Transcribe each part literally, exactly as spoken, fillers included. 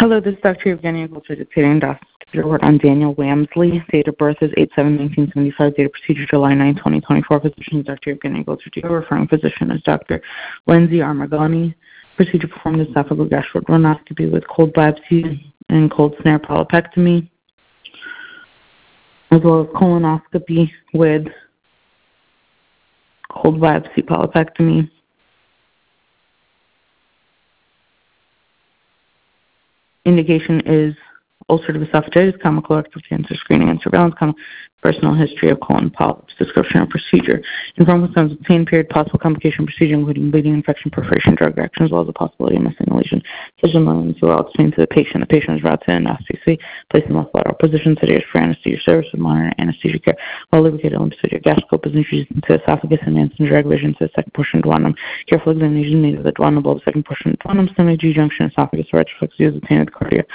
Hello, this is Doctor Evgenia Golcher, dictating Doctor report on Daniel Wamsley. Date of birth is eight seven nineteen seventy-five. Date of procedure July ninth, twenty twenty-four. Physician is Doctor Evgenia Golcher. Referring physician is Doctor Lindsay Armagani. Procedure performed esophageal gastric rhinoscopy with cold biopsy and cold snare polypectomy, as well as colonoscopy with cold biopsy polypectomy. Indication is ulcerative esophagitis, comma, colorectal cancer screening and surveillance, comma, personal history of colon polyps, description of procedure. Informed consent obtained, period, possible complication procedure, including bleeding, infection, perforation, drug reaction, as well as the possibility of missing a lesion. Decision learning to well explained to the patient. The patient is brought to an endoscopy, placed in left lateral position, sedated for anesthesia service with monitor anesthesia care. While lubricated lymphocytic gastroscope is introduced into esophagus and advanced in drag vision to the second portion of duodenum. Careful examination made of the duodenum bulb, second portion of duodenum, stomach, G-junction, esophagus, retroflex is obtained with cardia.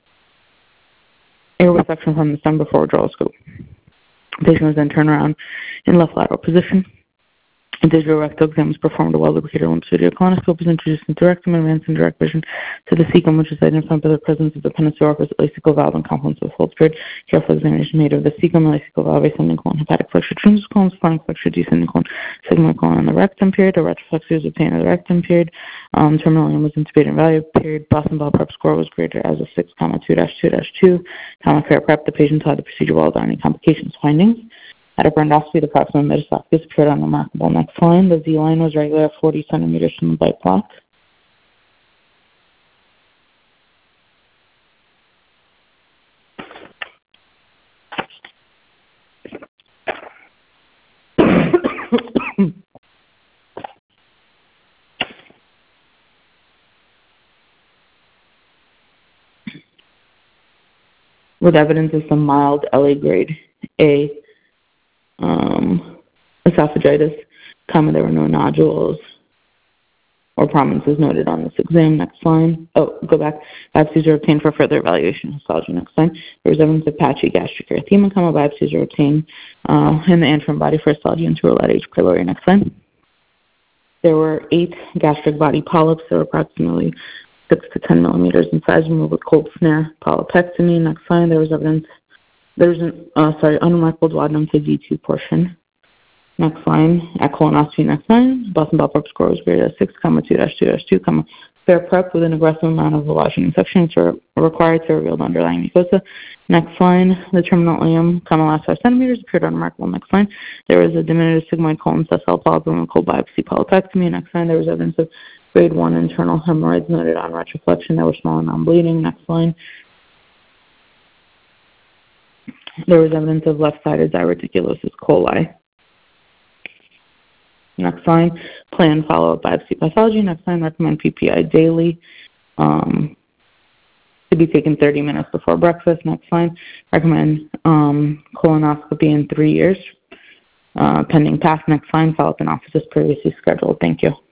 Airway suction from the stomach before withdrawal scope. The patient was then turned around in left lateral position. A digital rectal exam was performed. A well-lubricated lymphocytic colonoscope was introduced into rectum and advanced in direct vision to the cecum, which is identified by the presence of the penile orifice, lacecal valve, and confluence of the fold spread. Careful examination made of the cecum, lacecal valve, ascending colon, hepatic flexure, transverse colon, spinal flexure, descending colon, sigmoid colon, and the rectum period. A retroflexia was obtained in the rectum period. Um, terminal ileum was intubated and evaluated period. Boston Bell prep score was graded as a six, comma, two dash two dash two, comma, fair prep. The patient had the procedure well without any complications. Findings. At a endoscopy, the proximal mid-esophagus appeared on a remarkable next line. The Z line was regular at forty centimeters from the bite block. With evidence of some mild L A grade A um, esophagitis, comma, there were no nodules or prominences noted on this exam. Next line. Oh, go back. Biopsies are obtained for further evaluation. Histology. Next line. There was evidence of patchy gastric erythema, comma, biopsies are obtained uh, in the antrum body for histology and to H. pylori. Next line. There were eight gastric body polyps. There were approximately six to ten millimeters in size, removed with cold snare polypectomy. Next line. There was evidence. There was an, uh, sorry, unremarkable duodenum to D two portion. Next line, at colonoscopy, next line, Boston Bell prep score was graded as six, comma, two dash two dash two, comma, fair prep with an aggressive amount of lodging infection to required to reveal the underlying mucosa. Next line, the terminal ileum, comma, last five centimeters, appeared unremarkable. Next line, there was a diminutive sigmoid colon cell polyp and cold biopsy polypectomy. Next line, there was evidence of grade one internal hemorrhoids noted on retroflexion that were small and non-bleeding. Next line, there was evidence of left-sided diverticulosis coli. Next line, plan follow-up biopsy pathology. Next line, recommend P P I daily um, to be taken thirty minutes before breakfast. Next line, recommend um, colonoscopy in three years, uh, pending path. Next line, follow-up in office as previously scheduled. Thank you.